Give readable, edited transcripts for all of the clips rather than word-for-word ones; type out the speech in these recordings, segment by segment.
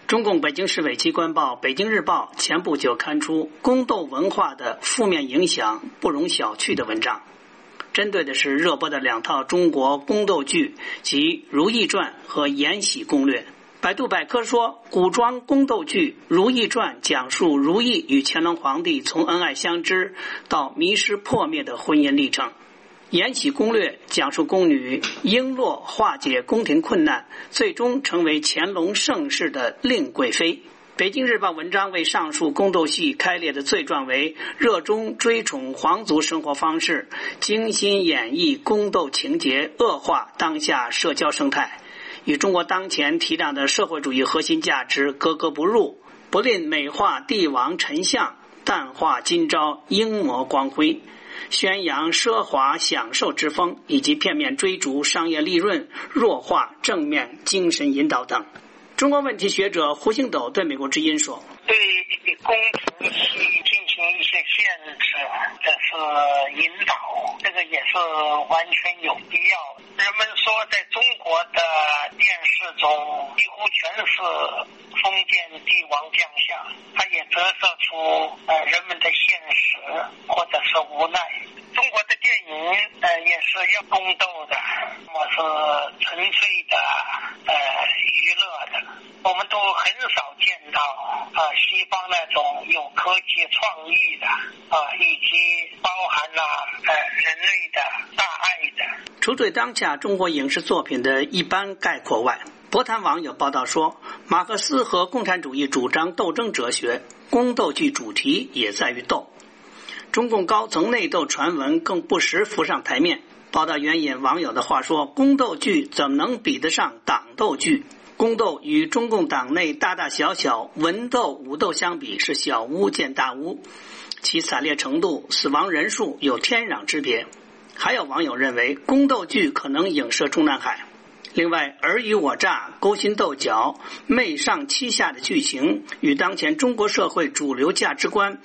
中共北京市委机关报《北京日报》前不久刊出宫斗文化的负面影响不容小觑的文章，针对的是热播的两套中国宫斗剧及《如懿传》和《延禧攻略》。百度百科说，古装宫斗剧《如懿传》讲述如懿与乾隆皇帝从恩爱相知到迷失破灭的婚姻历程。延禧攻略讲述宫女璎珞化解宫廷困难，最终成为乾隆盛世的令贵妃。北京日报文章为上述宫斗戏开列的罪状为热衷追宠皇族生活方式，精心演绎宫斗情节，恶化当下社交生态，与中国当前提倡的社会主义核心价值格格不入，不吝美化帝王臣相，淡化今朝英模光辉，宣扬奢华享受之风，以及片面追逐商业利润，弱化正面精神引导等。中国问题学者胡星斗对美国之音说， 对宫廷戏进行一些限制，这是引导，这个也是完全有必要。人们说在中国的电视中几乎全是封建帝王将相，它也折射出人们的现实或者是无奈。中国的电影也是要宫斗的，我是纯粹的娱乐的。我们都很少见到西方那种有科技创意的以及包含了人类的大爱的。 除对当下中国影视作品的一般概括外，博谈网有报道说，马克思和共产主义主张斗争哲学，宫斗剧主题也在于斗。中共高层内斗传闻更不时浮上台面。报道援引网友的话说，宫斗剧怎么能比得上党斗剧？宫斗与中共党内大大小小文斗武斗相比是小巫见大巫，其惨烈程度、死亡人数有天壤之别。还有网友认为宫斗剧可能影射中南海。另外，尔虞我诈、勾心斗角、媚上欺下的剧情与当前中国社会主流价值观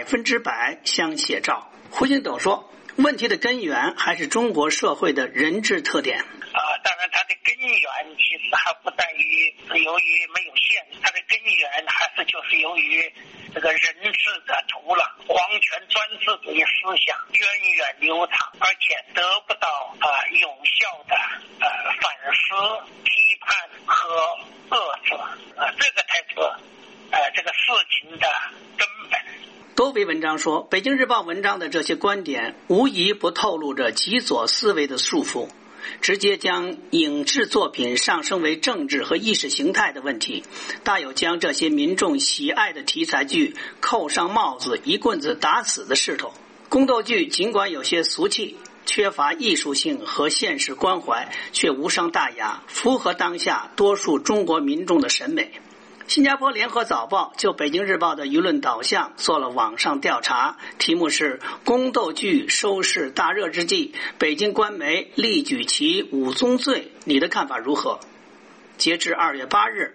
100%相写照。胡星斗说，问题的根源还是中国社会的人治特点。 当然它的根源其实还不在于是由于没有限制，它的根源还是就是由于这个人治的土壤，皇权专制主义思想源远流长，而且得不到有效的反思、批判和遏制，这个才是这个事情的根本。 多维文章说，北京日报文章的这些观点无疑不透露着极左思维的束缚，直接将影视作品上升为政治和意识形态的问题，大有将这些民众喜爱的题材剧扣上帽子一棍子打死的势头。宫斗剧尽管有些俗气，缺乏艺术性和现实关怀，却无伤大雅，符合当下多数中国民众的审美。新加坡联合早报就北京日报的舆论导向做了网上调查，题目是宫斗剧收视大热之际，北京官媒力举其五宗罪，你的看法如何？截至2月8日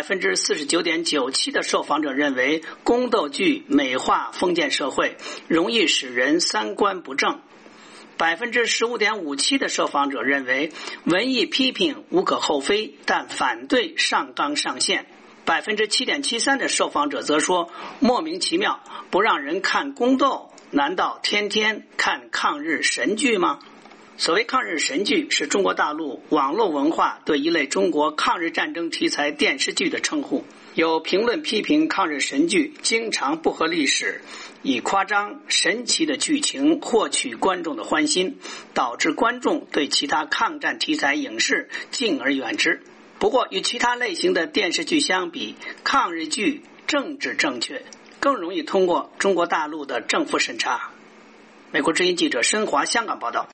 ，49.97%的受访者认为宫斗剧美化封建社会，容易使人三观不正。15.57%的受访者认为文艺批评无可厚非，但反对上纲上线。7.73%的受访者则说，莫名其妙，不让人看宫斗，难道天天看抗日神剧吗？所谓抗日神剧是中国大陆网络文化对一类中国抗日战争题材电视剧的称呼。有评论批评抗日神剧经常不合历史，以夸张神奇的剧情获取观众的欢心，导致观众对其他抗战题材影视敬而远之。不过与其他类型的电视剧相比，抗日剧政治正确，更容易通过中国大陆的政府审查。美国之音记者申华香港报道。